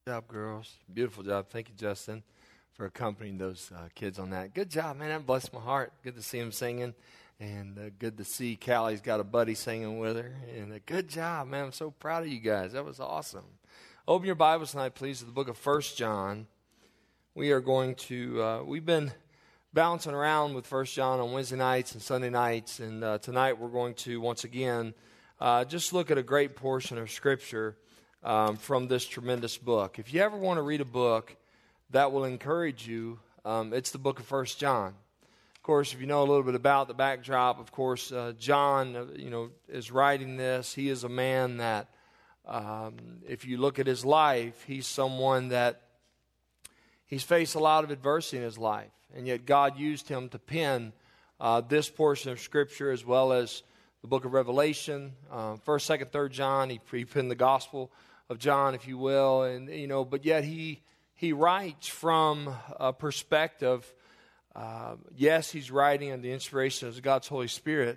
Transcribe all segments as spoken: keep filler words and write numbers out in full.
Good job, girls. Beautiful job. Thank you, Justin, for accompanying those uh, kids on that. Good job, man. That blessed my heart. Good to see them singing. And uh, good to see Callie's got a buddy singing with her. And uh, good job, man. I'm so proud of you guys. That was awesome. Open your Bibles tonight, please, to the book of First John. We are going to, uh, we've been bouncing around with First John on Wednesday nights and Sunday nights. And uh, tonight we're going to, once again, uh, just look at a great portion of Scripture um, from this tremendous book. If you ever want to read a book that will encourage you, um, it's the book of First John. Of course, if you know a little bit about the backdrop, of course, uh, John, uh, you know, is writing this. He is a man that, um, if you look at his life, he's someone that he's faced a lot of adversity in his life, and yet God used him to pen uh, this portion of Scripture as well as the book of Revelation, uh, First, Second, Third John. He, he penned the Gospel of John, if you will, and you know, but yet he he writes from a perspective. Uh, yes, he's writing under the inspiration of God's Holy Spirit,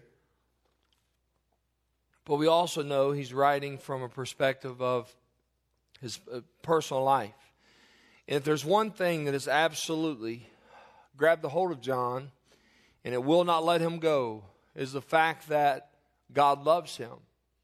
but we also know he's writing from a perspective of his uh, personal life. And if there's one thing that has absolutely grabbed the hold of John, and it will not let him go, is the fact that God loves him.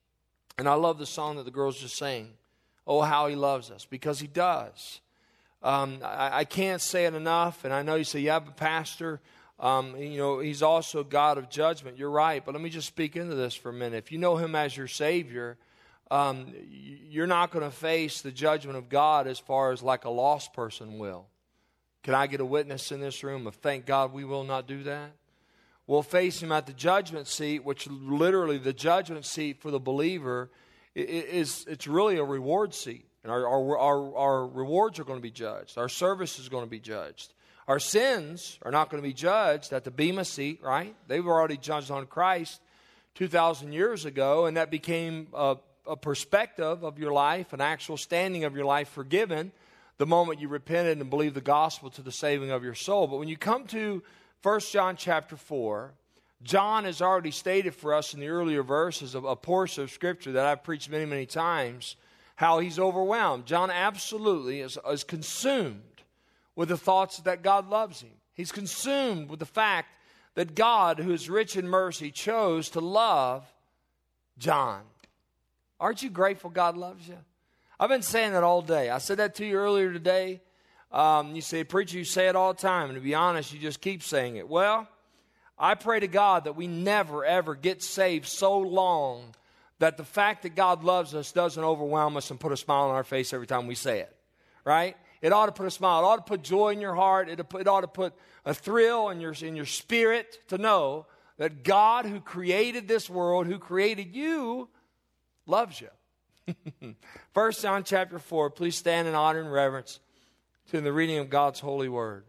And I love the song that the girls just sang, "Oh, how he loves us," because he does. Um, I, I can't say it enough, and I know you say, yeah, but Pastor, um, you know, he's also a God of judgment. You're right, but let me just speak into this for a minute. If you know him as your Savior, um, you're not going to face the judgment of God as far as like a lost person will. Can I get a witness in this room of thank God we will not do that? We'll face him at the judgment seat, which literally the judgment seat for the believer is, it's really a reward seat. And our, our, our, our rewards are going to be judged. Our service is going to be judged. Our sins are not going to be judged at the Bema seat, right? They were already judged on Christ two thousand years ago, and that became a, a perspective of your life, an actual standing of your life forgiven the moment you repented and believed the gospel to the saving of your soul. But when you come to First John chapter four, John has already stated for us in the earlier verses of a portion of Scripture that I've preached many, many times, how he's overwhelmed. John absolutely is, is consumed with the thoughts that God loves him. He's consumed with the fact that God, who is rich in mercy, chose to love John. Aren't you grateful God loves you? I've been saying that all day. I said that to you earlier today. Um, you say, preacher, you say it all the time. And to be honest, you just keep saying it. Well, I pray to God that we never, ever get saved so long that the fact that God loves us doesn't overwhelm us and put a smile on our face every time we say it, right? It ought to put a smile. It ought to put joy in your heart. It, it ought to put a thrill in your, in your spirit to know that God, who created this world, who created you, loves you. First John chapter four, please stand in honor and reverence to the reading of God's holy word.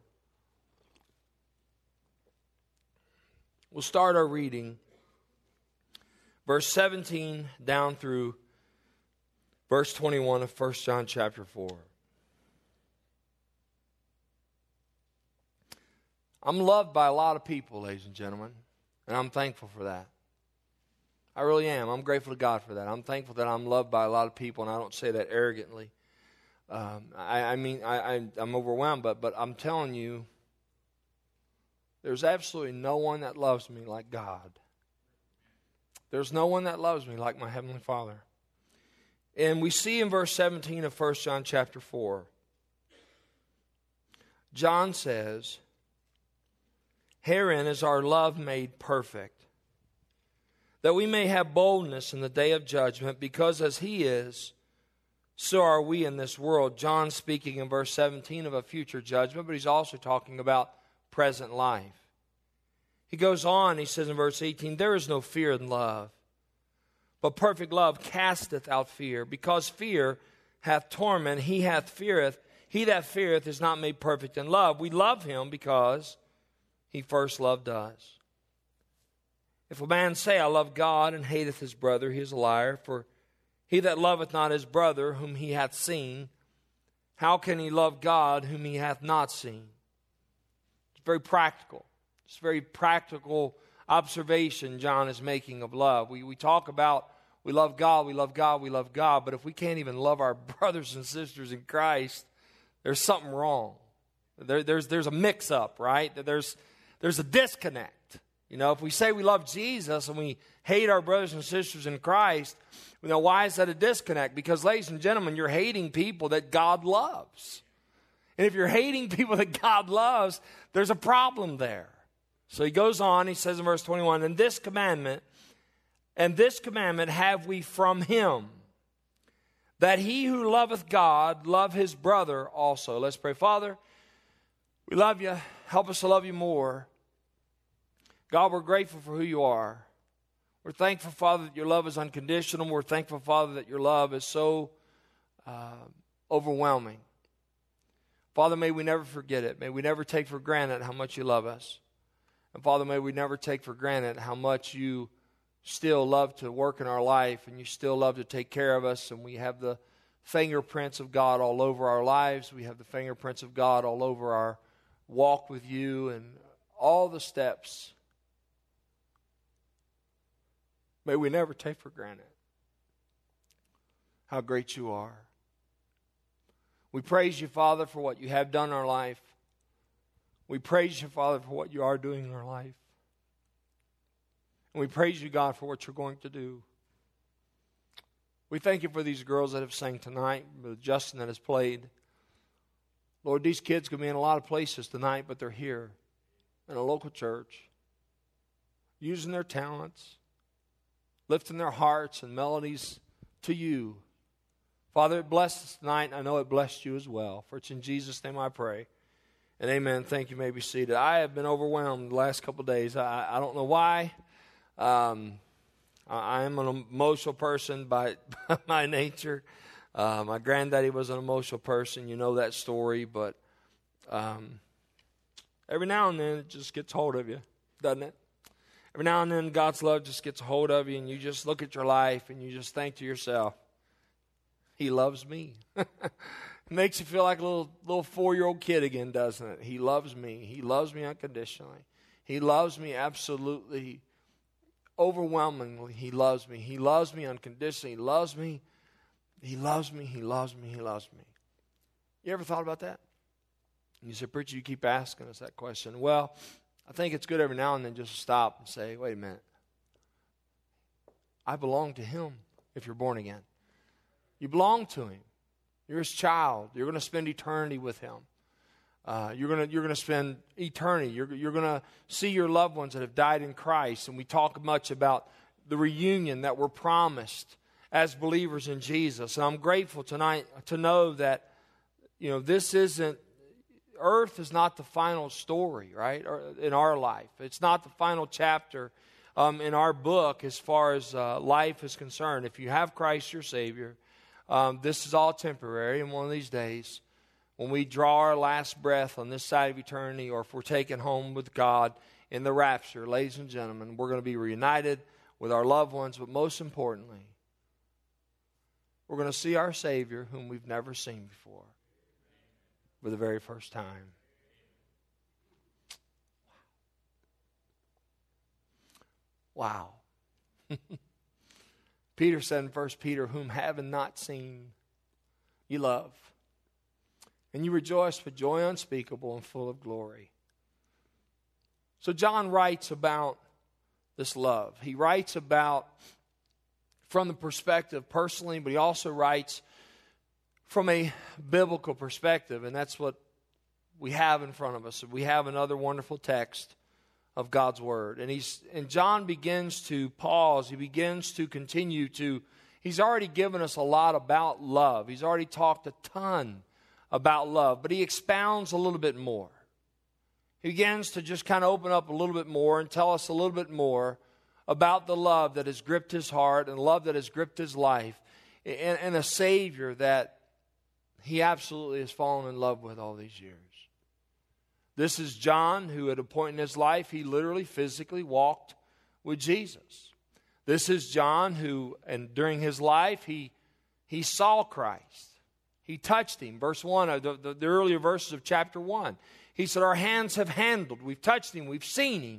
We'll start our reading verse seventeen down through verse twenty-one of First John chapter four. I'm loved by a lot of people, ladies and gentlemen, and I'm thankful for that. I really am. I'm grateful to God for that. I'm thankful that I'm loved by a lot of people, and I don't say that arrogantly. Um, I, I mean, I, I, I'm overwhelmed, but, but I'm telling you, there's absolutely no one that loves me like God. There's no one that loves me like my Heavenly Father. And we see in verse seventeen of First John chapter four, John says, "Herein is our love made perfect, that we may have boldness in the day of judgment, because as he is, so are we in this world." John speaking in verse seventeen of a future judgment, but he's also talking about present life. He goes on, he says in verse eighteen, "There is no fear in love, but perfect love casteth out fear, because fear hath torment. He hath feareth. He that feareth is not made perfect in love. We love him because he first loved us. If a man say, I love God, and hateth his brother, he is a liar. For he that loveth not his brother, whom he hath seen, how can he love God, whom he hath not seen?" It's very practical. It's a very practical observation John is making of love. We, we talk about we love God, we love God, we love God. But if we can't even love our brothers and sisters in Christ, there's something wrong. There, there's, there's a mix-up, right? There's, there's a disconnect. You know, if we say we love Jesus and we hate our brothers and sisters in Christ, you know, why is that a disconnect? Because, ladies and gentlemen, you're hating people that God loves. And if you're hating people that God loves, there's a problem there. So he goes on, he says in verse twenty-one, and this commandment, and this commandment have we from him, that he who loveth God love his brother also. Let's pray. Father, we love you. Help us to love you more. God, we're grateful for who you are. We're thankful, Father, that your love is unconditional. We're thankful, Father, that your love is so uh, overwhelming. Father, may we never forget it. May we never take for granted how much you love us. And Father, may we never take for granted how much you still love to work in our life and you still love to take care of us. And we have the fingerprints of God all over our lives. We have the fingerprints of God all over our walk with you and all the steps. May we never take for granted how great you are. We praise you, Father, for what you have done in our life. We praise you, Father, for what you are doing in our life. And we praise you, God, for what you're going to do. We thank you for these girls that have sang tonight, for Justin that has played. Lord, these kids could be in a lot of places tonight, but they're here in a local church, using their talents, lifting their hearts and melodies to you. Father, it blessed us tonight, and I know it blessed you as well. For it's in Jesus' name I pray. And amen. Thank you. You may be seated. I have been overwhelmed the last couple of days. I, I don't know why. Um, I, I am an emotional person by, by my nature. Uh, my granddaddy was an emotional person. You know that story. But um, every now and then it just gets hold of you, doesn't it? Every now and then God's love just gets a hold of you, and you just look at your life and you just think to yourself, he loves me. It makes you feel like a little little four-year-old kid again, doesn't it? He loves me. He loves me unconditionally. He loves me absolutely, overwhelmingly. He loves me. He loves me unconditionally. He loves me. He loves me. He loves me. He loves me. You ever thought about that? And you say, preacher, you keep asking us that question. Well, I think it's good every now and then just to stop and say, wait a minute. I belong to him if you're born again. You belong to him. You're his child. You're going to spend eternity with him. Uh, you're going to you're going to spend eternity. You're you're going to see your loved ones that have died in Christ. And we talk much about the reunion that we're promised as believers in Jesus. And I'm grateful tonight to know that, you know, this isn't, earth is not the final story, right, in our life. It's not the final chapter um, in our book as far as uh, life is concerned. If you have Christ your Savior, um, this is all temporary. And one of these days, when we draw our last breath on this side of eternity, or if we're taken home with God in the rapture, ladies and gentlemen, we're going to be reunited with our loved ones. But most importantly, we're going to see our Savior whom we've never seen before for the very first time. Wow. Peter said in First Peter, whom having not seen, you love. And you rejoice with joy unspeakable and full of glory. So John writes about this love. He writes about, from the perspective personally, but he also writes from a biblical perspective, and that's what we have in front of us. We have another wonderful text of God's Word. And he's and John begins to pause. He begins to continue to, he's already given us a lot about love. He's already talked a ton about love, but he expounds a little bit more. He begins to just kind of open up a little bit more and tell us a little bit more about the love that has gripped his heart and love that has gripped his life, and, and a Savior that he absolutely has fallen in love with all these years. This is John, who at a point in his life, he literally physically walked with Jesus. This is John who, and during his life, he, he saw Christ. He touched him. Verse one, the, the, the earlier verses of chapter one. He said, our hands have handled. We've touched him. We've seen him.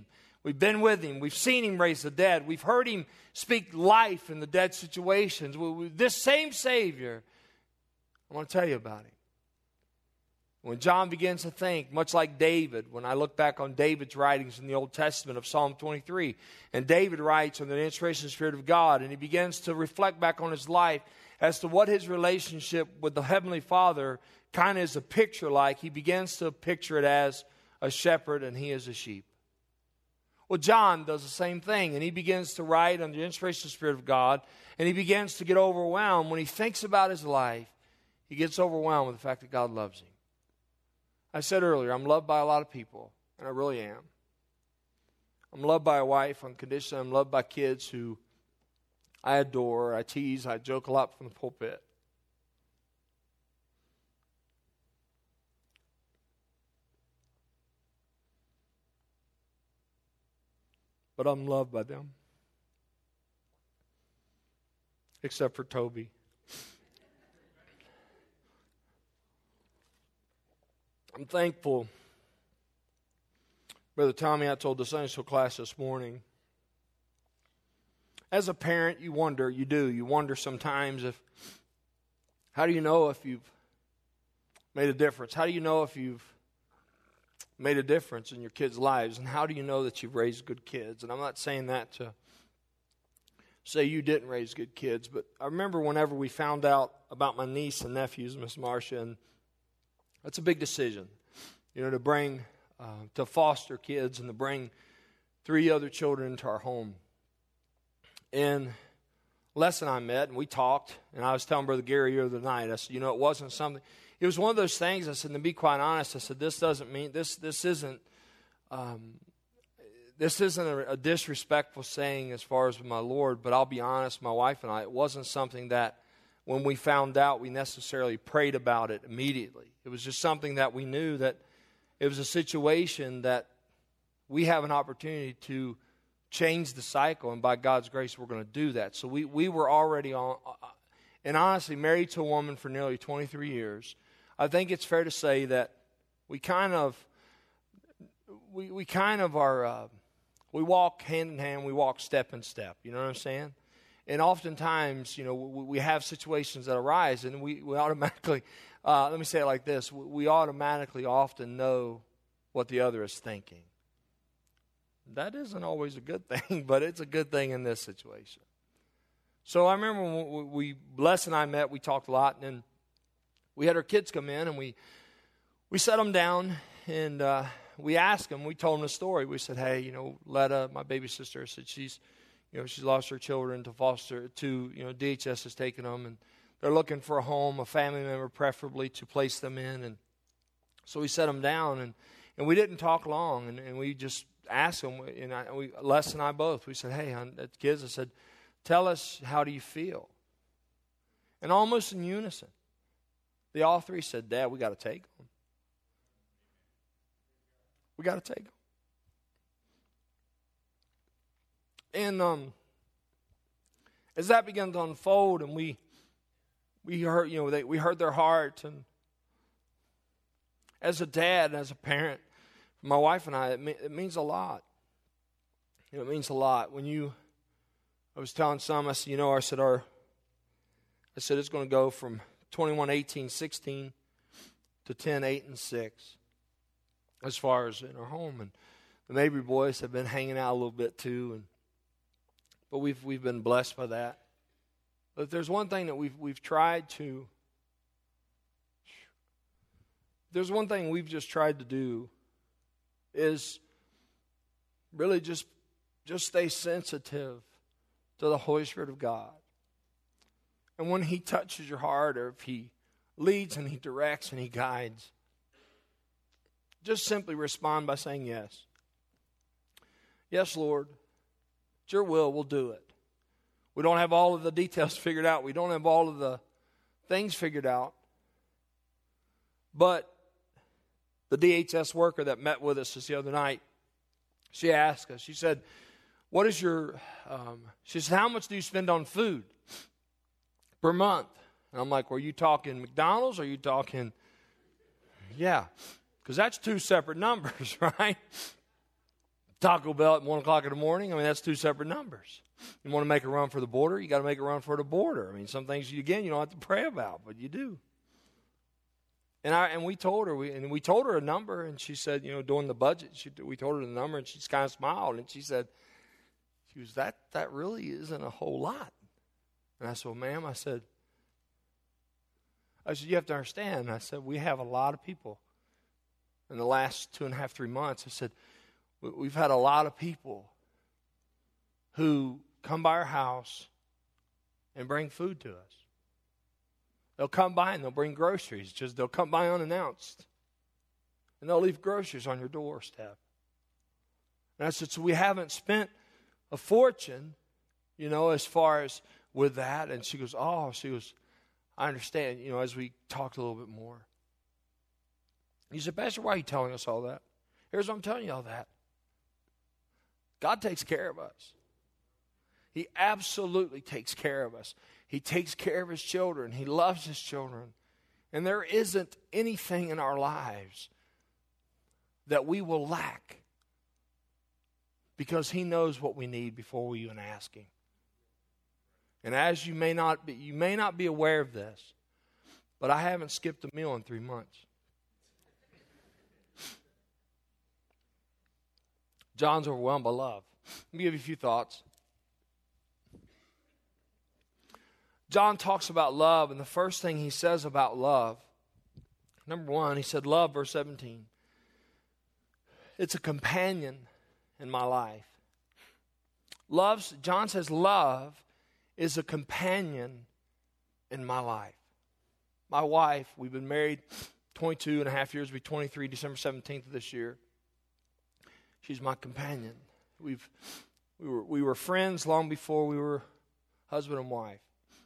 We've been with him. We've seen him raise the dead. We've heard him speak life in the dead situations. We, we, this same Savior, I want to tell you about him. When John begins to think, much like David, when I look back on David's writings in the Old Testament of Psalm twenty-three, and David writes under the inspiration of the Spirit of God, and he begins to reflect back on his life as to what his relationship with the Heavenly Father kind of is a picture like. He begins to picture it as a shepherd and he is a sheep. Well, John does the same thing, and he begins to write under the inspiration of the Spirit of God, and he begins to get overwhelmed. When he thinks about his life, he gets overwhelmed with the fact that God loves him. I said earlier, I'm loved by a lot of people, and I really am. I'm loved by a wife unconditionally. I'm loved by kids who I adore, I tease, I joke a lot from the pulpit. But I'm loved by them. Except for Toby. I'm thankful. Brother Tommy, I told the Sunday school class this morning. As a parent, you wonder, you do, you wonder sometimes if, how do you know if you've made a difference? How do you know if you've made a difference in your kids' lives? And how do you know that you've raised good kids? And I'm not saying that to say you didn't raise good kids, but I remember whenever we found out about my niece and nephews, Miss Marcia, and that's a big decision, you know, to bring, uh, to foster kids and to bring three other children into our home. And Les and I met, and we talked, and I was telling Brother Gary the other night, I said, you know, it wasn't something, it was one of those things, I said, to be quite honest, I said, this doesn't mean, this this isn't, um, this isn't a, a disrespectful saying as far as my Lord, but I'll be honest, my wife and I, it wasn't something that when we found out we necessarily prayed about it immediately. It was just something that we knew that it was a situation that we have an opportunity to change the cycle, and by God's grace, we're going to do that. So we, we were already on, and honestly, married to a woman for nearly twenty-three years. I think it's fair to say that we kind of, we we kind of are, uh, we walk hand in hand, we walk step in step. You know what I'm saying? And oftentimes, you know, we, we have situations that arise, and we, we automatically, uh, let me say it like this, we automatically often know what the other is thinking. That isn't always a good thing, but it's a good thing in this situation. So I remember when we, Les and I met, we talked a lot, and then we had our kids come in, and we we set them down, and uh, we asked them, we told them the story. We said, hey, you know, Letta, my baby sister, said she's, you know, she's lost her children to foster, to, you know, D H S has taken them, and they're looking for a home, a family member preferably to place them in. And so we set them down, and, and we didn't talk long, and, and we just asked them, and I, we, Les and I both, we said, hey, hon, the kids, I said, tell us, how do you feel? And almost in unison, they all three said, Dad, we got to take them. We got to take them. And um, as that began to unfold, and we we heard, you know, they, we heard their heart, and as a dad, and as a parent, my wife and I, it, me, it means a lot. You know, it means a lot. When you, I was telling some, I said, you know, I said our, I said it's going to go from twenty-one, eighteen, sixteen to ten, eight, and six, as far as in our home. And the Mabry boys have been hanging out a little bit too, and but we've we've been blessed by that. But if there's one thing that we've we've tried to, there's one thing we've just tried to do, is really just just stay sensitive to the Holy Spirit of God. And when He touches your heart, or if He leads and He directs and He guides, just simply respond by saying yes. Yes, Lord. It's your will, we'll do it. We don't have all of the details figured out. We don't have all of the things figured out. But the D H S worker that met with us just the other night, she asked us, she said, what is your, um, she said, how much do you spend on food per month? And I'm like, well, are you talking McDonald's or are you talking, yeah, because that's two separate numbers, right? Taco Bell at one o'clock in the morning, I mean, that's two separate numbers. You want to make a run for the border, you got to make a run for the border. I mean, some things, you, again, you don't have to pray about, but you do. And I and we told her, we, and we told her a number, and she said, you know, during the budget, she, we told her the number, and she just kind of smiled, and she said, she was, that, that really isn't a whole lot. And I said, well, ma'am, I said, I said, you have to understand. I said, we have a lot of people in the last two and a half, three months. I said, we've had a lot of people who come by our house and bring food to us. They'll come by and they'll bring groceries. Just they'll come by unannounced. And they'll leave groceries on your doorstep. And I said, so we haven't spent a fortune, you know, as far as with that. And she goes, oh, she goes, I understand, you know, as we talked a little bit more. He said, Pastor, why are you telling us all that? Here's what I'm telling you all that. God takes care of us. He absolutely takes care of us. He takes care of his children. He loves his children. And there isn't anything in our lives that we will lack because he knows what we need before we even ask him. And as you may not be, you may not be aware of this, but I haven't skipped a meal in three months. John's overwhelmed by love. Let me give you a few thoughts. John talks about love, and the first thing he says about love, number one, he said love, verse seventeen. It's a companion in my life. Love's, John says love is a companion in my life. My wife, we've been married twenty-two and a half years, we'll be twenty-three December seventeenth of this year. She's my companion. We've we were we were friends long before we were husband and wife.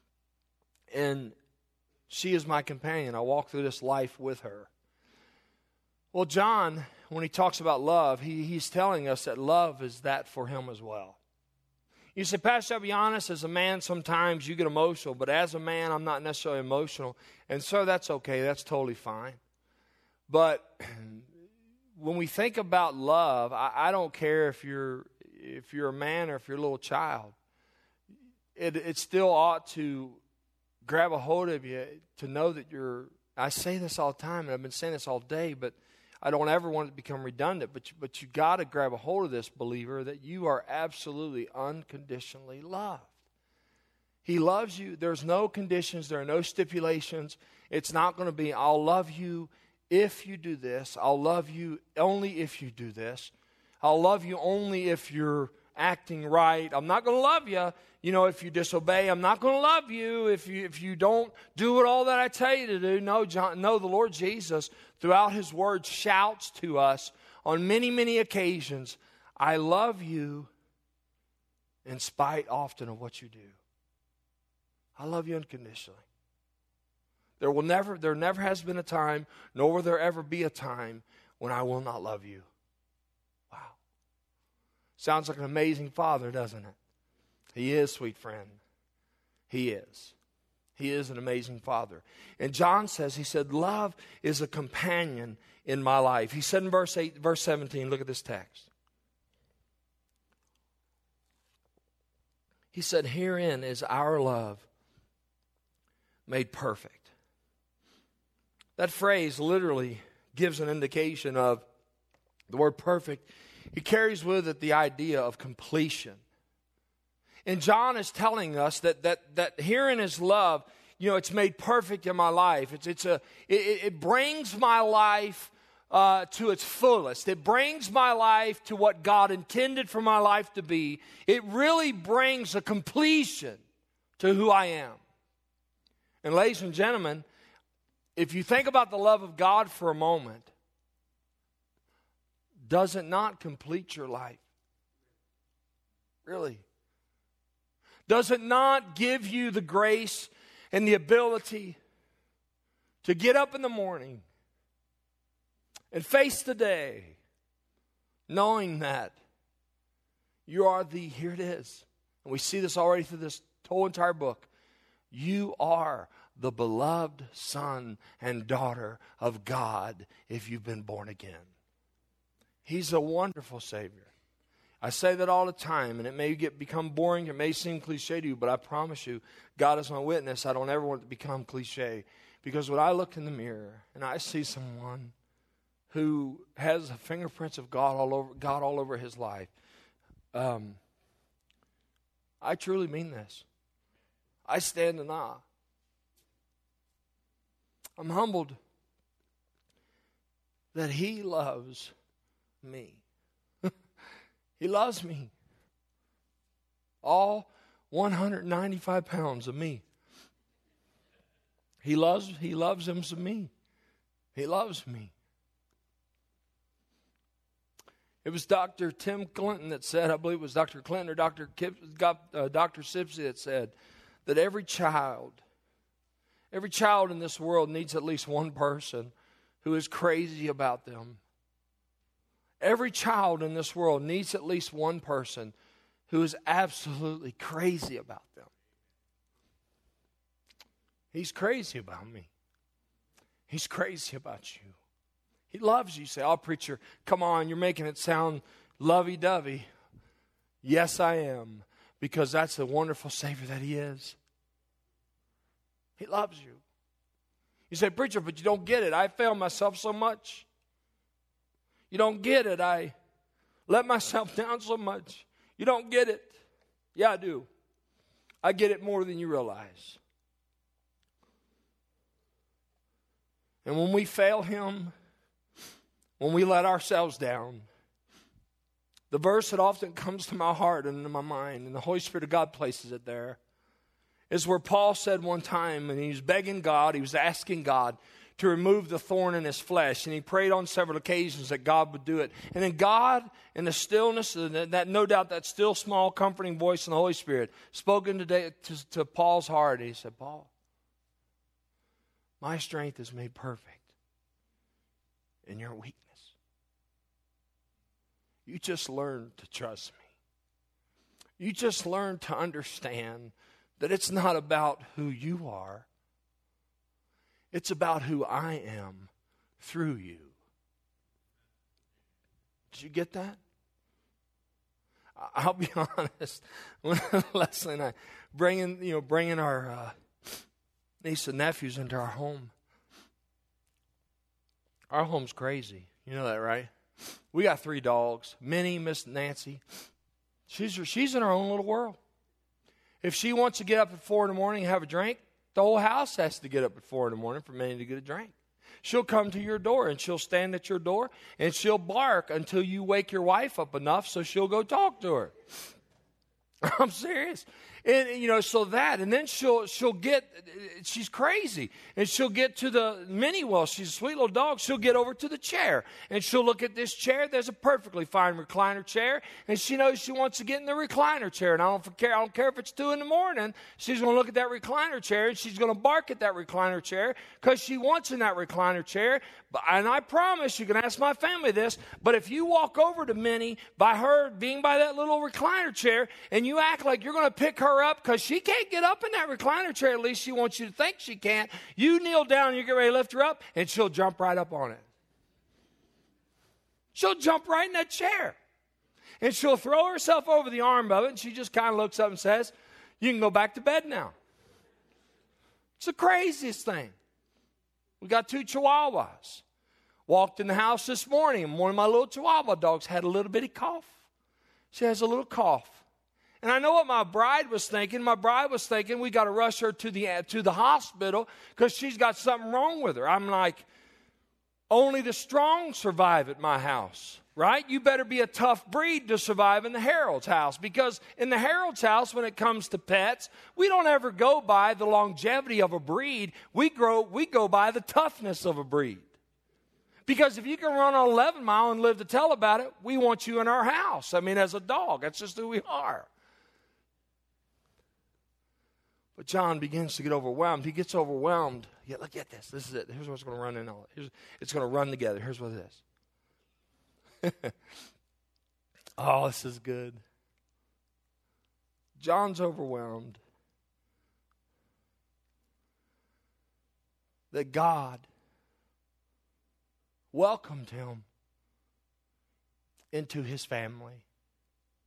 And she is my companion. I walk through this life with her. Well, John, when he talks about love, he, he's telling us that love is that for him as well. You say, Pastor, I'll be honest, as a man, sometimes you get emotional, but as a man, I'm not necessarily emotional. And so that's okay. That's totally fine. But when we think about love, I, I don't care if you're if you're a man or if you're a little child. It, it still ought to grab a hold of you to know that you're, I say this all the time, and I've been saying this all day, but I don't ever want it to become redundant, but you, but you got to grab a hold of this, believer, that you are absolutely unconditionally loved. He loves you. There's no conditions. There are no stipulations. It's not going to be, I'll love you if you do this. I'll love you only if you do this. I'll love you only if you're acting right. I'm not going to love you, you know, if you disobey. I'm not going to love you if you if you don't do it all that I tell you to do. No, John, no, the Lord Jesus, throughout his word, shouts to us on many, many occasions, I love you in spite often of what you do. I love you unconditionally. There will never, there never has been a time, nor will there ever be a time when I will not love you. Wow. Sounds like an amazing father, doesn't it? He is, sweet friend. He is. He is an amazing father. And John says, he said, love is a companion in my life. He said in verse eight, verse seventeen, look at this text. He said, herein is our love made perfect. That phrase literally gives an indication of the word perfect. It carries with it the idea of completion. And John is telling us that that that herein is love, you know, it's made perfect in my life. It's it's a it, it brings my life uh, to its fullest. It brings my life to what God intended for my life to be. It really brings a completion to who I am. And ladies and gentlemen, if you think about the love of God for a moment, does it not complete your life? Really? Does it not give you the grace and the ability to get up in the morning and face the day knowing that you are the, here it is, and we see this already through this whole entire book, you are the beloved son and daughter of God if you've been born again. He's a wonderful Savior. I say that all the time, and it may get become boring. It may seem cliche to you, but I promise you, God is my witness. I don't ever want it to become cliche. Because when I look in the mirror and I see someone who has the fingerprints of God all over, God all over his life, um, I truly mean this. I stand in awe. I'm humbled that he loves me. He loves me. All one hundred ninety-five pounds of me. He loves, he loves him some me. He loves me. It was Doctor Tim Clinton that said, I believe it was Doctor Clinton or Doctor Kip, uh, Doctor Sipsey that said that every child, every child in this world needs at least one person who is crazy about them. Every child in this world needs at least one person who is absolutely crazy about them. He's crazy about me. He's crazy about you. He loves you. You say, oh, preacher, come on, you're making it sound lovey-dovey. Yes, I am, because that's the wonderful Savior that he is. He loves you. You say, preacher, but you don't get it. I fail myself so much. You don't get it. I let myself down so much. You don't get it. Yeah, I do. I get it more than you realize. And when we fail him, when we let ourselves down, the verse that often comes to my heart and to my mind, and the Holy Spirit of God places it there, is where Paul said one time, and he was begging God, he was asking God to remove the thorn in his flesh. And he prayed on several occasions that God would do it. And then God, in the stillness, that, that no doubt that still small comforting voice in the Holy Spirit, spoken today to, to Paul's heart. And he said, Paul, my strength is made perfect in your weakness. You just learn to trust me. You just learn to understand that it's not about who you are. It's about who I am through you. Did you get that? I'll be honest. When Leslie and I bringing, you know, bringing our uh, niece and nephews into our home. Our home's crazy. You know that, right? We got three dogs. Minnie, Miss Nancy. She's she's in her own little world. If she wants to get up at four in the morning and have a drink, the whole house has to get up at four in the morning for Minnie to get a drink. She'll come to your door and she'll stand at your door and she'll bark until you wake your wife up enough so she'll go talk to her. I'm serious. And, you know, so that, and then she'll she'll get, she's crazy. And she'll get to the mini well. She's a sweet little dog. She'll get over to the chair. And she'll look at this chair. There's a perfectly fine recliner chair. And she knows she wants to get in the recliner chair. And I don't care, I don't care if it's two in the morning. She's going to look at that recliner chair. And she's going to bark at that recliner chair because she wants in that recliner chair. But, and I promise, you can ask my family this, but if you walk over to Minnie by her being by that little recliner chair and you act like you're going to pick her up because she can't get up in that recliner chair, at least she wants you to think she can't, you kneel down and you get ready to lift her up and she'll jump right up on it. She'll jump right in that chair. And she'll throw herself over the arm of it and she just kind of looks up and says, you can go back to bed now. It's the craziest thing. We got two Chihuahuas. Walked in the house this morning, and one of my little Chihuahua dogs had a little bitty cough. She has a little cough. And I know what my bride was thinking. My bride was thinking, we got to rush her to the, to the hospital because she's got something wrong with her. I'm like, only the strong survive at my house, right? You better be a tough breed to survive in the Harold's house, because in the Harold's house, when it comes to pets, we don't ever go by the longevity of a breed. We grow, we go by the toughness of a breed. Because if you can run on eleven mile and live to tell about it, we want you in our house. I mean, as a dog, that's just who we are. But John begins to get overwhelmed. He gets overwhelmed. Yeah, look at this. This is it. Here's what's going to run in all. Here's, it's going to run together. Here's what it is. Oh, this is good. John's overwhelmed that God welcomed him into his family.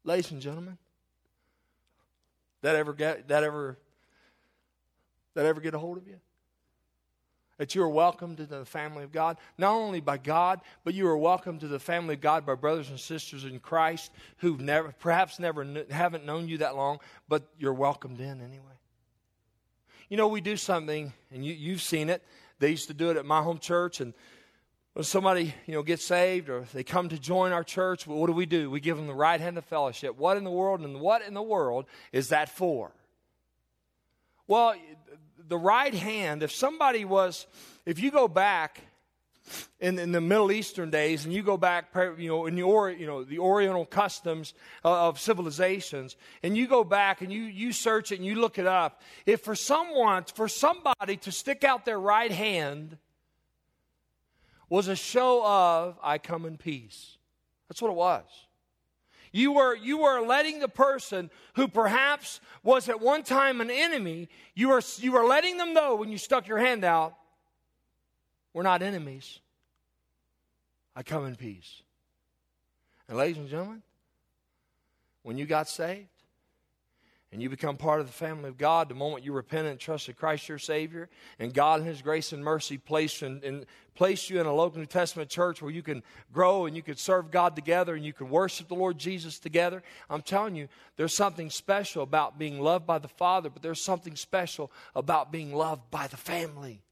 Ladies and gentlemen, that ever get that ever that ever get a hold of you? That you are welcomed into the family of God, not only by God, but you are welcomed to the family of God by brothers and sisters in Christ who never, perhaps never kn- haven't known you that long, but you're welcomed in anyway. You know, we do something, and you, you've seen it. They used to do it at my home church, and when somebody, you know, gets saved or they come to join our church, what do we do? We give them the right hand of fellowship. What in the world and what in the world is that for? Well, the right hand, if somebody was, if you go back in, in the Middle Eastern days and you go back, you know, in the, or, you know, the Oriental customs of civilizations, and you go back and you, you search it and you look it up, if for someone, for somebody to stick out their right hand was a show of, I come in peace. That's what it was. You were, you were letting the person who perhaps was at one time an enemy, you were, you were letting them know when you stuck your hand out, we're not enemies. I come in peace. And ladies and gentlemen, when you got saved and you become part of the family of God, the moment you repent and trusted Christ your Savior, and God in His grace and mercy placed, in, in, placed you in a local New Testament church where you can grow and you can serve God together and you can worship the Lord Jesus together, I'm telling you, there's something special about being loved by the Father, but there's something special about being loved by the family.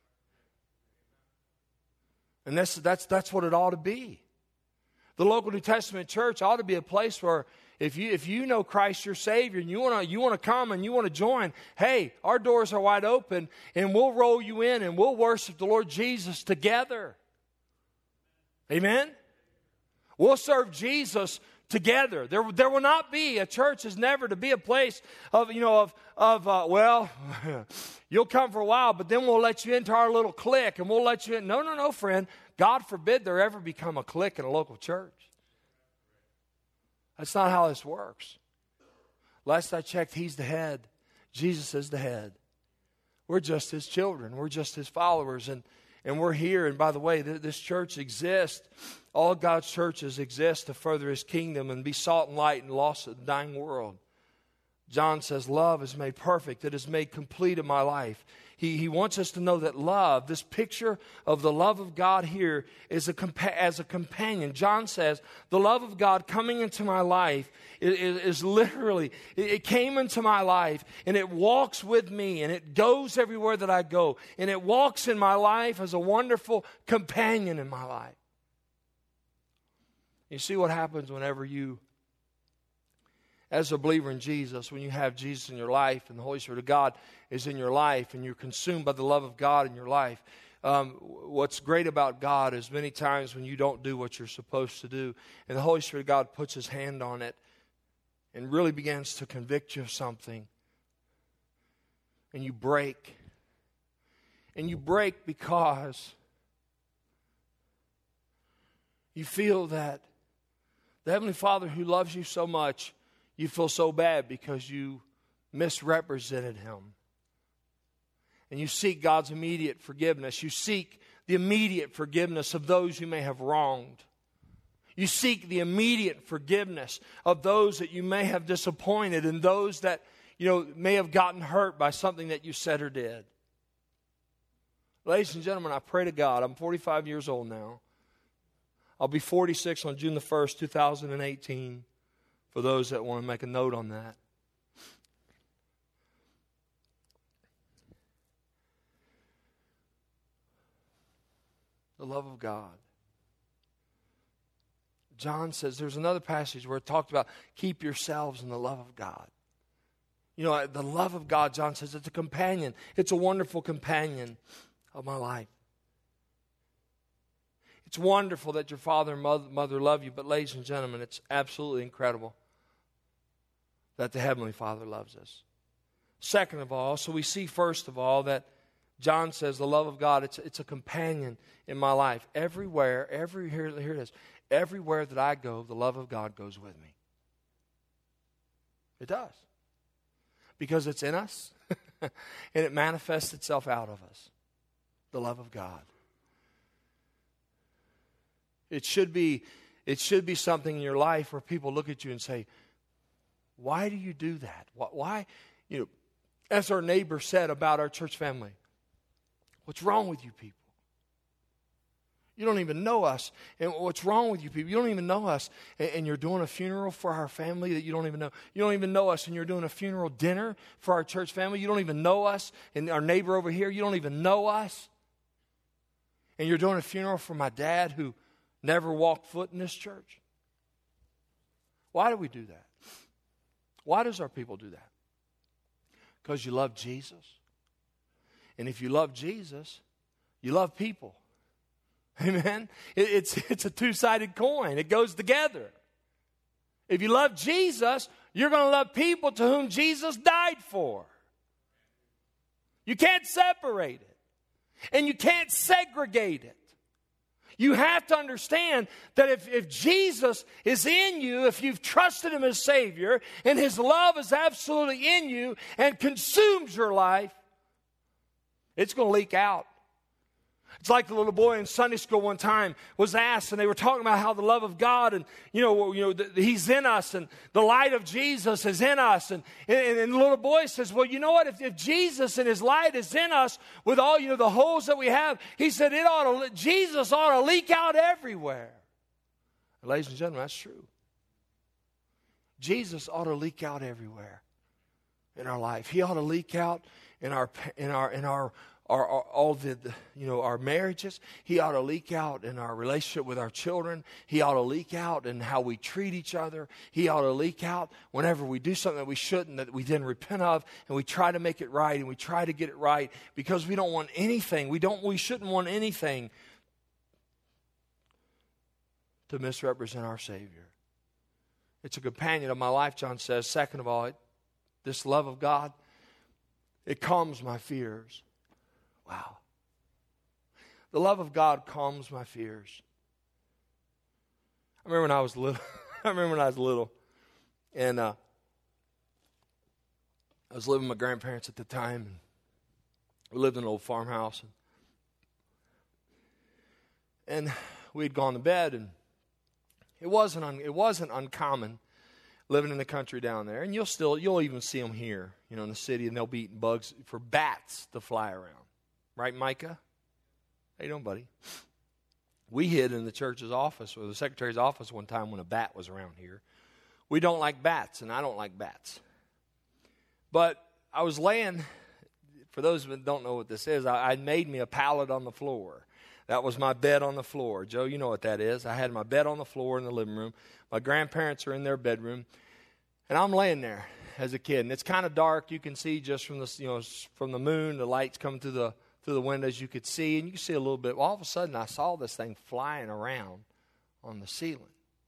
And that's, that's, that's what it ought to be. The local New Testament church ought to be a place where If you if you know Christ your Savior and you want to you want to come and you want to join, hey, our doors are wide open and we'll roll you in and we'll worship the Lord Jesus together. Amen? We'll serve Jesus together. There, there will not be, a church is never to be a place of, you know, of, of uh, well, you'll come for a while, but then we'll let you into our little clique and we'll let you in. No, no, no, friend. God forbid there ever become a clique in a local church. That's not how this works. Last I checked, He's the head. Jesus is the head. We're just His children. We're just His followers. And, and we're here. And by the way, th- this church exists. All God's churches exist to further His kingdom and be salt and light in a lost and dying world. John says, love is made perfect. It is made complete in my life. He, he wants us to know that love, this picture of the love of God here is a compa- as a companion. John says, the love of God coming into my life is, is, is literally, it, it came into my life and it walks with me and it goes everywhere that I go. And it walks in my life as a wonderful companion in my life. You see what happens whenever you, as a believer in Jesus, when you have Jesus in your life and the Holy Spirit of God is in your life and you're consumed by the love of God in your life. Um, what's great about God is many times when you don't do what you're supposed to do and the Holy Spirit of God puts His hand on it and really begins to convict you of something and you break. And you break because you feel that the Heavenly Father who loves you so much, you feel so bad because you misrepresented Him. And you seek God's immediate forgiveness. You seek the immediate forgiveness of those you may have wronged. You seek the immediate forgiveness of those that you may have disappointed and those that, you know, may have gotten hurt by something that you said or did. Ladies and gentlemen, I pray to God. I'm forty-five years old now. I'll be forty-six on June the first, two thousand eighteen. For those that want to make a note on that. The love of God. John says, there's another passage where it talked about keep yourselves in the love of God. You know, the love of God, John says, it's a companion. It's a wonderful companion of my life. It's wonderful that your father and mother, mother love you, but ladies and gentlemen, it's absolutely incredible that the Heavenly Father loves us. Second of all, so we see first of all that John says the love of God, it's, it's a companion in my life. Everywhere, every here, here it is. Everywhere that I go, the love of God goes with me. It does. Because it's in us and it manifests itself out of us. The love of God. It should be, it should be something in your life where people look at you and say, Why do you do that? Why, you know, as our neighbor said about our church family, what's wrong with you people? You don't even know us. And what's wrong with you people? You don't even know us. And, and you're doing a funeral for our family that you don't even know. You don't even know us. And you're doing a funeral dinner for our church family. You don't even know us. And our neighbor over here, you don't even know us. And you're doing a funeral for my dad who never walked foot in this church. Why do we do that? Why does our people do that? Because you love Jesus. And if you love Jesus, you love people. Amen? It, it's, it's a two-sided coin. It goes together. If you love Jesus, you're going to love people to whom Jesus died for. You can't separate it. And you can't segregate it. You have to understand that if, if Jesus is in you, if you've trusted Him as Savior, and His love is absolutely in you and consumes your life, it's going to leak out. It's like the little boy in Sunday school one time was asked, and they were talking about how the love of God, and you know, you know, the, the, He's in us, and the light of Jesus is in us, and, and, and the little boy says, "Well, you know what? If, if Jesus and His light is in us, with all you know the holes that we have, He said it ought to, Jesus ought to leak out everywhere." And ladies and gentlemen, that's true. Jesus ought to leak out everywhere in our life. He ought to leak out in our in our in our. Our, our, all the, the, you know, our marriages. He ought to leak out in our relationship with our children. He ought to leak out in how we treat each other. He ought to leak out whenever we do something that we shouldn't, that we then repent of, and we try to make it right, and we try to get it right, because we don't want anything. We don't. We shouldn't want anything to misrepresent our Savior. It's a companion of my life, John says. Second of all, it, this love of God, it calms my fears. Wow. The love of God calms my fears. I remember when I was little. I remember when I was little. And uh, I was living with my grandparents at the time. And we lived in an old farmhouse. And, and we had gone to bed. And it wasn't, un, it wasn't uncommon living in the country down there. And you'll still, you'll even see them here, you know, in the city. And they'll be eating bugs for bats to fly around. Right, Micah? How you doing, buddy? We hid in the church's office, or the secretary's office one time when a bat was around here. We don't like bats, and I don't like bats. But I was laying, for those that don't know what this is, I, I made me a pallet on the floor. That was my bed on the floor. Joe, you know what that is. I had my bed on the floor in the living room. My grandparents are in their bedroom, and I'm laying there as a kid. And it's kind of dark. You can see just from the, you know, from the moon, the lights come through the through the windows, you could see, and you could see a little bit. Well, all of a sudden, I saw this thing flying around on the ceiling.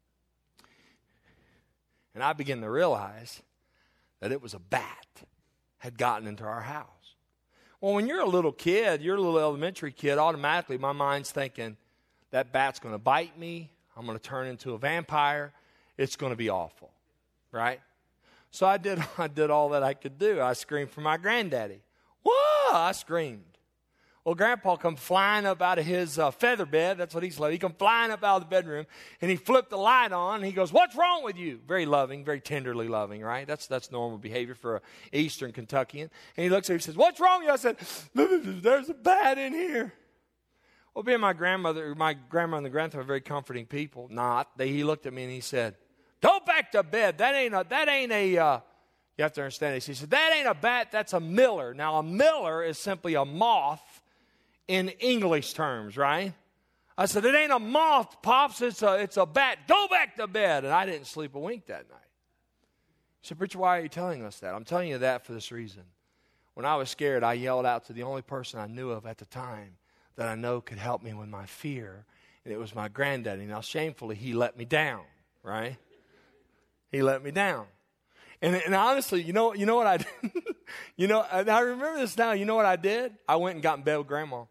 And I began to realize that it was a bat had gotten into our house. Well, when you're a little kid, you're a little elementary kid, automatically my mind's thinking, that bat's going to bite me. I'm going to turn into a vampire. It's going to be awful, right? So I did, I did all that I could do. I screamed for my granddaddy. Whoa! I screamed. Well, Grandpa come flying up out of his uh, feather bed. That's what he's like. He come flying up out of the bedroom, and he flipped the light on, and he goes, "What's wrong with you?" Very loving, very tenderly loving, right? That's that's normal behavior for an Eastern Kentuckian. And he looks at me and says, "What's wrong with you?" I said, "There's a bat in here." Well, being my grandmother, my grandmother and the grandfather are very comforting people. Not. They, he looked at me and he said, "Go back to bed. That ain't a, that ain't a, uh, you have to understand this." He said, "That ain't a bat, that's a miller." Now, a miller is simply a moth in English terms, right? I said, "It ain't a moth, Pops, it's a, it's a bat. Go back to bed." And I didn't sleep a wink that night. He said, "Preacher, why are you telling us that?" I'm telling you that for this reason. When I was scared, I yelled out to the only person I knew of at the time that I know could help me with my fear, and it was my granddaddy. Now, shamefully, he let me down, right? He let me down. And, and honestly, you know, you know what I did? you know, and I remember this now. You know what I did? I went and got in bed with Grandma.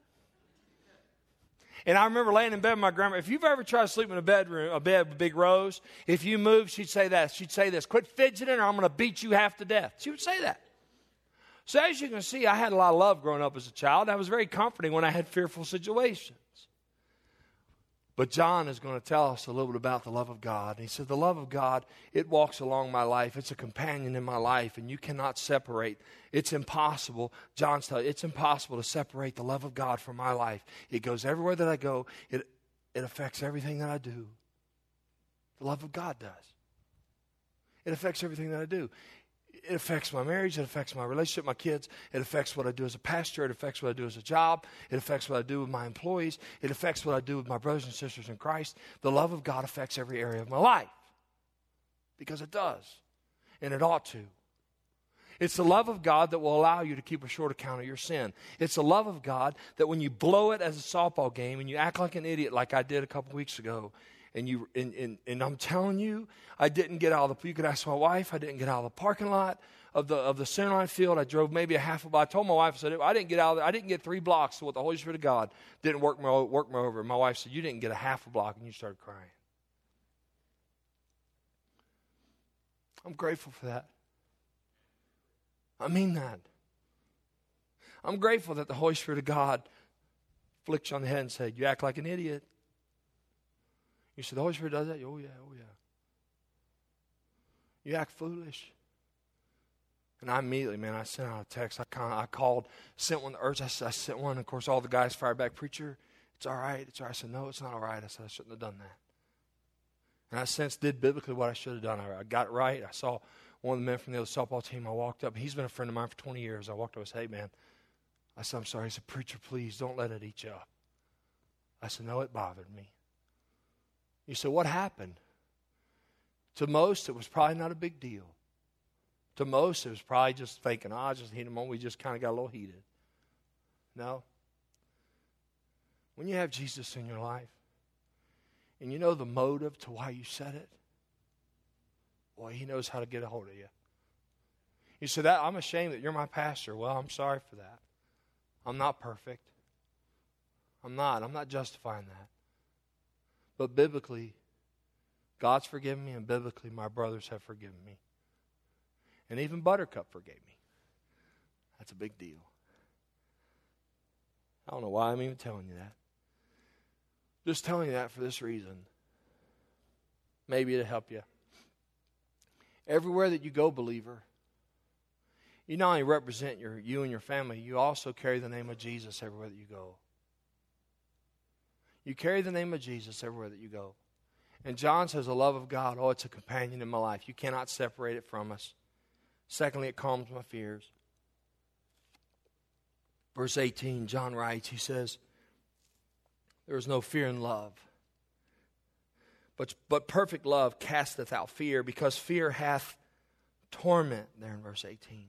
And I remember laying in bed with my grandma. If you've ever tried to sleep in a bedroom, a bed with Big Rose, if you move, she'd say that. She'd say this: "Quit fidgeting, or I'm going to beat you half to death." She would say that. So as you can see, I had a lot of love growing up as a child. I was very comforting when I had fearful situations. But John is going to tell us a little bit about the love of God. He said, the love of God, it walks along my life. It's a companion in my life, and you cannot separate. It's impossible. John's telling you, it's impossible to separate the love of God from my life. It goes everywhere that I go. It, it affects everything that I do. The love of God does. It affects everything that I do. It affects my marriage. It affects my relationship with my kids. It affects what I do as a pastor. It affects what I do as a job. It affects what I do with my employees. It affects what I do with my brothers and sisters in Christ. The love of God affects every area of my life because it does, and it ought to. It's the love of God that will allow you to keep a short account of your sin. It's the love of God that when you blow it as a softball game and you act like an idiot like I did a couple weeks ago, And you and, and, and I'm telling you, I didn't get out of the, you could ask my wife, I didn't get out of the parking lot of the of the Centerline field. I drove maybe a half a block. I told my wife, I said, I didn't get out of there. I didn't get three blocks to what the Holy Spirit of God didn't work me, work me over. My wife said, you didn't get a half a block, and you started crying. I'm grateful for that. I mean that. I'm grateful that the Holy Spirit of God flicked you on the head and said, you act like an idiot. You said, the Holy Spirit does that? Oh, yeah, oh, yeah. You act foolish. And I immediately, man, I sent out a text. I kind of, I called, sent one to Urge. I, I sent one. Of course, all the guys fired back, preacher, it's all right. It's all right. I said, no, it's not all right. I said, I shouldn't have done that. And I since did biblically what I should have done. I, I got it right. I saw one of the men from the other softball team. I walked up. He's been a friend of mine for twenty years. I walked up and said, hey, man. I said, I'm sorry. He said, preacher, please don't let it eat you up. I said, no, it bothered me. You said, what happened? To most, it was probably not a big deal. To most, it was probably just thinking, oh, I just hit him on. We just kind of got a little heated. No. When you have Jesus in your life, and you know the motive to why you said it, boy, he knows how to get a hold of you. You said, that I'm ashamed that you're my pastor. Well, I'm sorry for that. I'm not perfect. I'm not. I'm not justifying that. But biblically, God's forgiven me, and biblically, my brothers have forgiven me. And even Buttercup forgave me. That's a big deal. I don't know why I'm even telling you that. Just telling you that for this reason. Maybe it'll help you. Everywhere that you go, believer, you not only represent your you and your family, you also carry the name of Jesus everywhere that you go. You carry the name of Jesus everywhere that you go. And John says the love of God, oh, it's a companion in my life. You cannot separate it from us. Secondly, it calms my fears. Verse eighteen, John writes, he says, there is no fear in love. But, but perfect love casteth out fear, because fear hath torment, there in verse eighteen.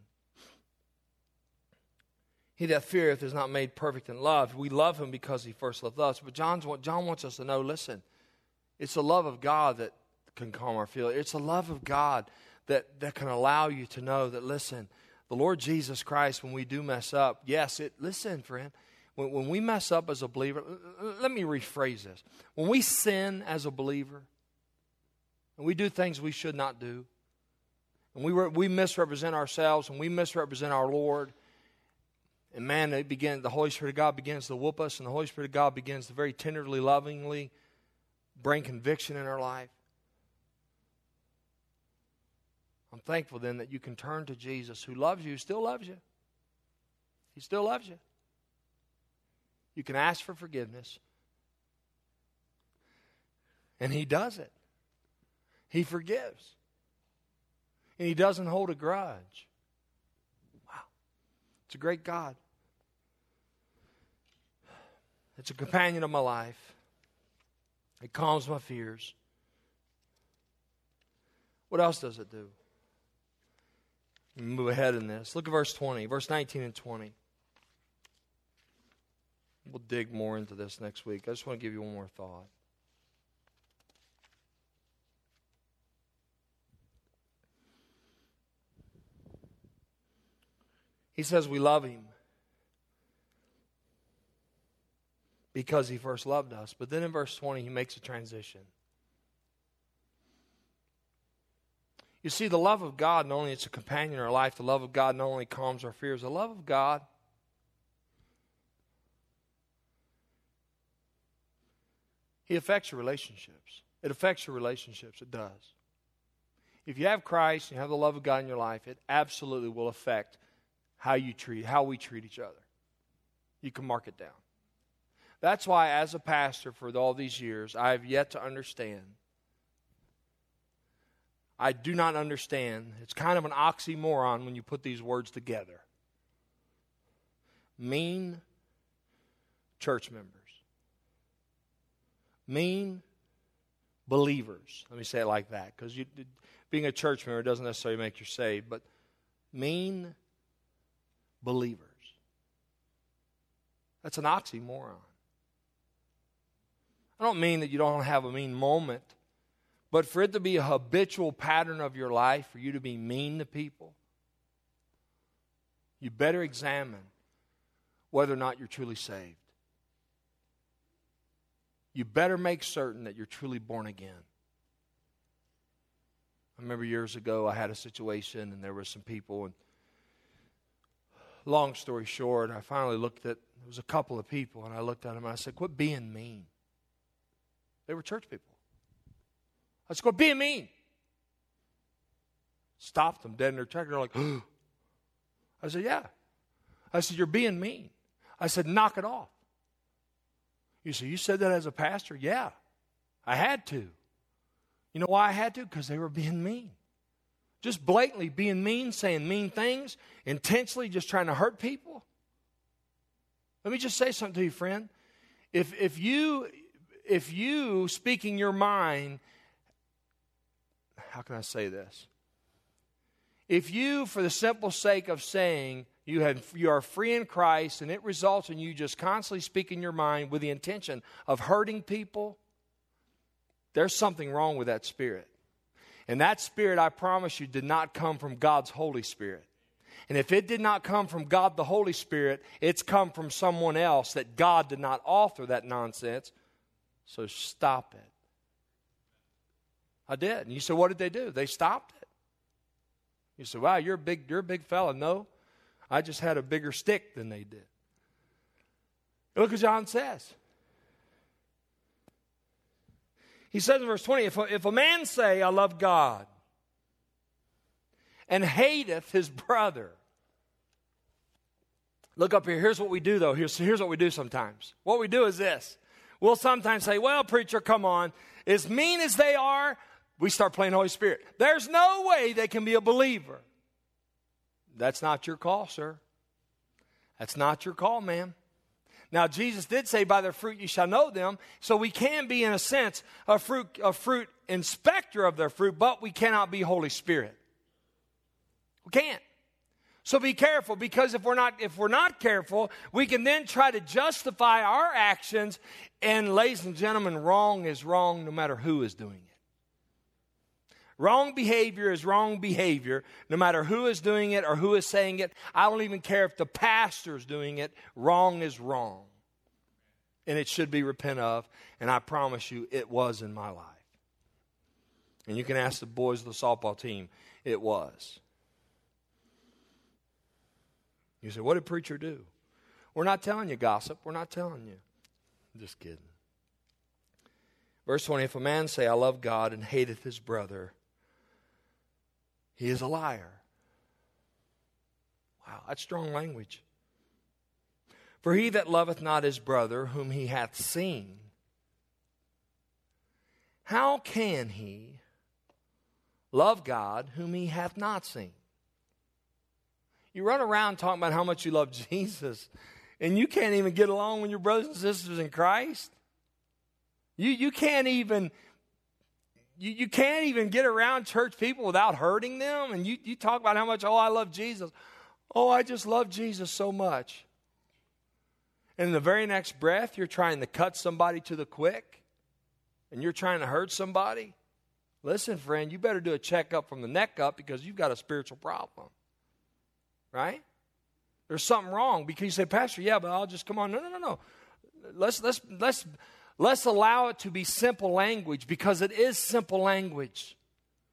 He that feareth is not made perfect in love. We love him because he first loved us. But John's, John wants us to know, listen, it's the love of God that can calm our feelings. It's the love of God that, that can allow you to know that, listen, the Lord Jesus Christ, when we do mess up, yes, it. listen, friend, when, when we mess up as a believer, let me rephrase this. When we sin as a believer, and we do things we should not do, and we, we misrepresent ourselves, and we misrepresent our Lord, and man, it begin, the Holy Spirit of God begins to whoop us, and the Holy Spirit of God begins to very tenderly, lovingly bring conviction in our life. I'm thankful then that you can turn to Jesus, who loves you, still loves you. He still loves you. You can ask for forgiveness. And he does it. He forgives. And he doesn't hold a grudge. Wow. It's a great God. It's a companion of my life. It calms my fears. What else does it do? Move ahead in this. Look at verse twenty, verse nineteen and twenty. We'll dig more into this next week. I just want to give you one more thought. He says we love him because he first loved us. But then in verse twenty, he makes a transition. You see, the love of God, not only it's a companion in our life, the love of God not only calms our fears, the love of God He affects your relationships. It affects your relationships. It does. If you have Christ and you have the love of God in your life, it absolutely will affect how you treat, how we treat each other. You can mark it down. That's why, as a pastor for all these years, I have yet to understand. I do not understand. It's kind of an oxymoron when you put these words together. Mean church members. Mean believers. Let me say it like that, because you, being a church member doesn't necessarily make you saved, but mean believers. That's an oxymoron. I don't mean that you don't have a mean moment, but for it to be a habitual pattern of your life, for you to be mean to people, you better examine whether or not you're truly saved. You better make certain that you're truly born again. I remember years ago I had a situation and there were some people, and long story short, I finally looked at, there was a couple of people, and I looked at them and I said, quit being mean. They were church people. I said, quit being mean. Stopped them dead in their tracks. They're like, oh. I said, yeah. I said, you're being mean. I said, knock it off. You say, you said that as a pastor? Yeah, I had to. You know why I had to? Because they were being mean. Just blatantly being mean, saying mean things, intentionally just trying to hurt people. Let me just say something to you, friend. If if you if you speaking your mind, how can I say this? If you, for the simple sake of saying you had you are free in Christ, and it results in you just constantly speaking your mind with the intention of hurting people, there's something wrong with that spirit. And that spirit, I promise you, did not come from God's Holy Spirit. And if it did not come from God the Holy Spirit, it's come from someone else that God did not author that nonsense. So stop it. I did. And you said, what did they do? They stopped it. You said, wow, you're a big, you're a big fella. No, I just had a bigger stick than they did. Look what John says. He says in verse twenty, if a, if a man say, I love God, and hateth his brother. Look up here. Here's what we do, though. Here's, here's what we do sometimes. What we do is this. We'll sometimes say, well, preacher, come on. As mean as they are, we start playing Holy Spirit. There's no way they can be a believer. That's not your call, sir. That's not your call, ma'am. Now, Jesus did say, by their fruit you shall know them. So we can be, in a sense, a fruit, a fruit inspector of their fruit, but we cannot be Holy Spirit. We can't. So be careful, because if we're not if we're not careful, we can then try to justify our actions. And ladies and gentlemen, wrong is wrong no matter who is doing it. Wrong behavior is wrong behavior no matter who is doing it or who is saying it. I don't even care if the pastor is doing it. Wrong is wrong. And it should be repented of. And I promise you, it was in my life. And you can ask the boys of the softball team. It was. You say, what did preacher do? We're not telling you gossip. We're not telling you. I'm just kidding. Verse twenty, if a man say, I love God, and hateth his brother, he is a liar. Wow, that's strong language. For he that loveth not his brother, whom he hath seen, how can he love God, whom he hath not seen? You run around talking about how much you love Jesus, and you can't even get along with your brothers and sisters in Christ. You you can't even you, you can't even get around church people without hurting them. And you, you talk about how much, oh, I love Jesus. Oh, I just love Jesus so much. And in the very next breath, you're trying to cut somebody to the quick, and you're trying to hurt somebody. Listen, friend, you better do a checkup from the neck up, because you've got a spiritual problem. Right? There's something wrong, because you say, Pastor, yeah, but I'll just come on. No, no, no, no. Let's let's let's let's allow it to be simple language, because it is simple language.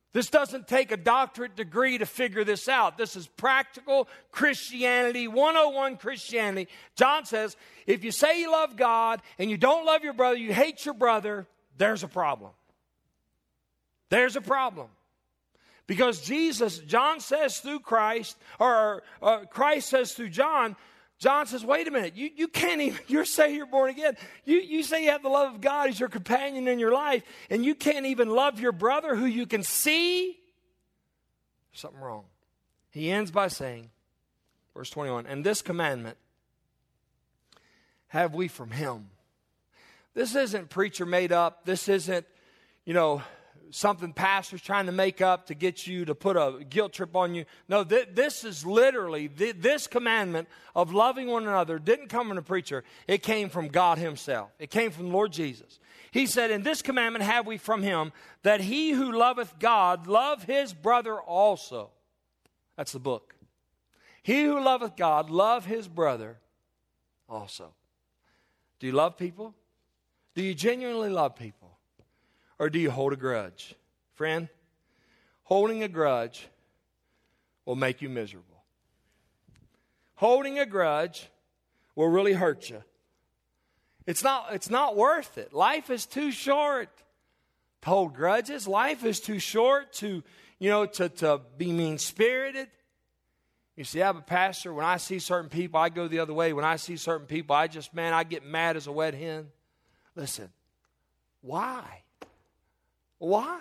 This doesn't take a doctorate degree to figure this out. This is practical Christianity, one oh one Christianity. John says, if you say you love God and you don't love your brother, you hate your brother, there's a problem. There's a problem. Because Jesus, John says through Christ, or uh, Christ says through John, John says, wait a minute, you, you can't even, you say you're born again. You, you say you have the love of God as your companion in your life, and you can't even love your brother who you can see? There's something wrong. He ends by saying, verse twenty-one, and this commandment have we from him. This isn't preacher made up. This isn't, you know, something pastor's trying to make up to get you to put a guilt trip on you. No, th- this is literally, th- this commandment of loving one another didn't come from a preacher. It came from God himself. It came from the Lord Jesus. He said, and this commandment have we from him, that he who loveth God love his brother also. That's the book. He who loveth God love his brother also. Do you love people? Do you genuinely love people? Or do you hold a grudge? Friend, holding a grudge will make you miserable. Holding a grudge will really hurt you. It's not, it's not worth it. Life is too short to hold grudges. Life is too short to, you know, to, to be mean-spirited. You see, I'm a pastor. When I see certain people, I go the other way. When I see certain people, I just, man, I get mad as a wet hen. Listen, why? Why?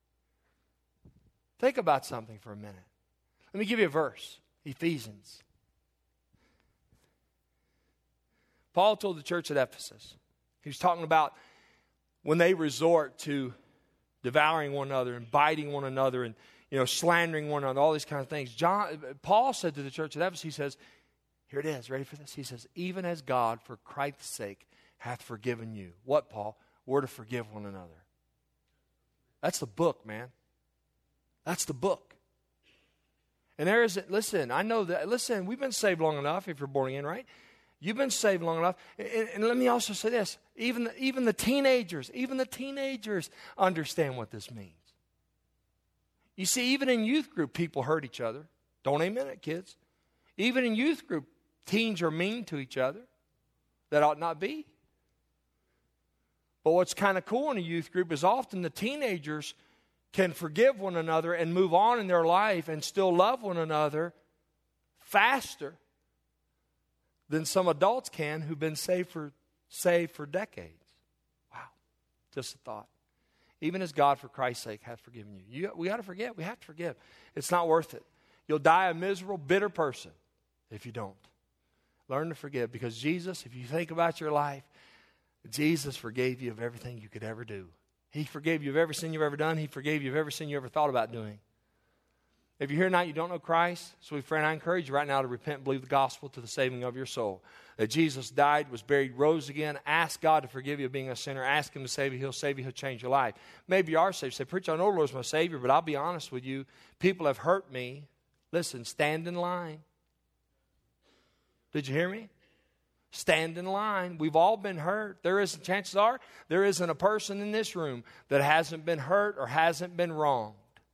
Think about something for a minute. Let me give you a verse. Ephesians. Paul told the church at Ephesus. He was talking about when they resort to devouring one another and biting one another and, you know, slandering one another, all these kind of things. John, Paul said to the church at Ephesus, he says, here it is, ready for this? He says, even as God for Christ's sake hath forgiven you. What, Paul? We're to forgive one another. That's the book, man. That's the book. And there isn't, listen, I know that, listen, we've been saved long enough if you're born again, right? You've been saved long enough. And, and let me also say this. Even the, even the teenagers, even the teenagers understand what this means. You see, even in youth group, people hurt each other. Don't amen it, kids. Even in youth group, teens are mean to each other. That ought not be. But what's kind of cool in a youth group is often the teenagers can forgive one another and move on in their life and still love one another faster than some adults can who've been saved for, saved for decades. Wow. Just a thought. Even as God, for Christ's sake, hath forgiven you. you we got to forget. We have to forgive. It's not worth it. You'll die a miserable, bitter person if you don't. Learn to forgive, because Jesus, if you think about your life, Jesus forgave you of everything you could ever do. He forgave you of every sin you've ever done. He forgave you of every sin you ever thought about doing. If you're here tonight, you don't know Christ, sweet friend, I encourage you right now to repent and believe the gospel to the saving of your soul. That Jesus died, was buried, rose again. Ask God to forgive you of being a sinner. Ask Him to save you. He'll save you. He'll change your life. Maybe you are saved. Say, preacher, I know the Lord's my Savior, but I'll be honest with you. People have hurt me. Listen, stand in line. Did you hear me? Stand in line. We've all been hurt. There isn't, chances are, there isn't a person in this room that hasn't been hurt or hasn't been wronged.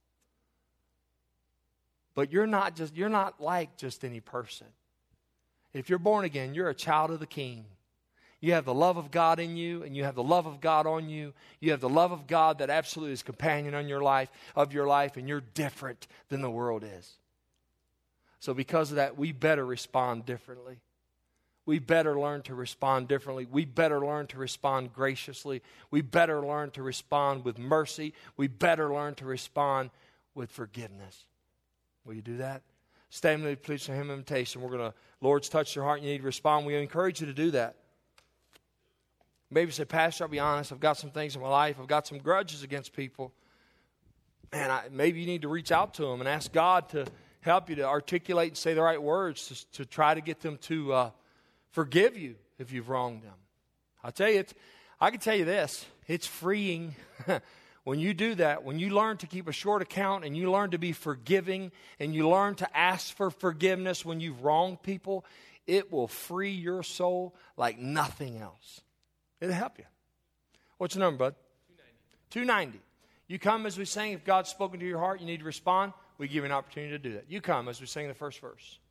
But you're not just, you're not like just any person. If you're born again, you're a child of the King. You have the love of God in you, and you have the love of God on you. You have the love of God that absolutely is companion on your life, of your life, and you're different than the world is. So because of that, we better respond differently. We better learn to respond differently. We better learn to respond graciously. We better learn to respond with mercy. We better learn to respond with forgiveness. Will you do that? Stand with me, please, for hymn invitation. We're going to, Lord's touched your heart and you need to respond. We encourage you to do that. Maybe say, Pastor, I'll be honest. I've got some things in my life. I've got some grudges against people. Man, I, maybe you need to reach out to them and ask God to help you to articulate and say the right words to, to try to get them to uh, forgive you if you've wronged them. I'll tell you, it's, I can tell you this. It's freeing. When you do that, when you learn to keep a short account and you learn to be forgiving and you learn to ask for forgiveness when you've wronged people, it will free your soul like nothing else. It'll help you. What's your number, bud? two ninety. two ninety. You come as we sing. If God's spoken to your heart, you need to respond. We give you an opportunity to do that. You come as we sing the first verse.